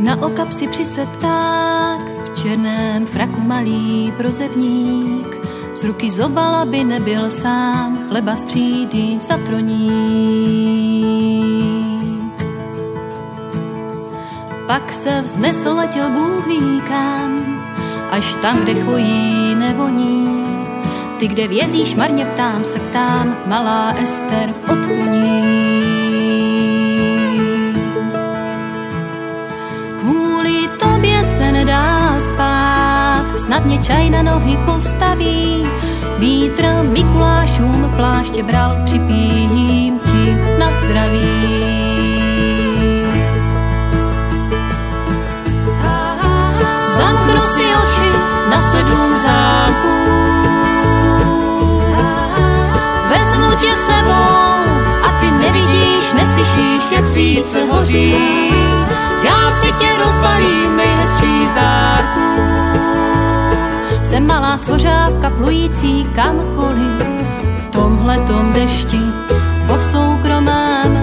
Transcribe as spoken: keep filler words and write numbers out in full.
Na okapsi přised pták, v černém fraku malý prozebník, z ruky zobal, aby nebyl sám, chleba z třídy satroník. Pak se vznesl, letěl Bůh ví kam, až tam, kde chojí nevoní. Ty, kde vězíš, marně ptám se ptám, malá Ester od koní. Kvůli tobě se nedá spát, snad mě čaj na nohy postaví. Vítr Mikulášům pláště bral, připijím ti na zdraví. Zamknu si oči na sedm zámků, vezmu tě sebou a ty nevidíš, neslyšíš, jak svíce hoří. Já si tě rozbalím nejhezčí z dárků. Jsem malá skořápka plující kamkoliv v tomhletom dešti po soukromém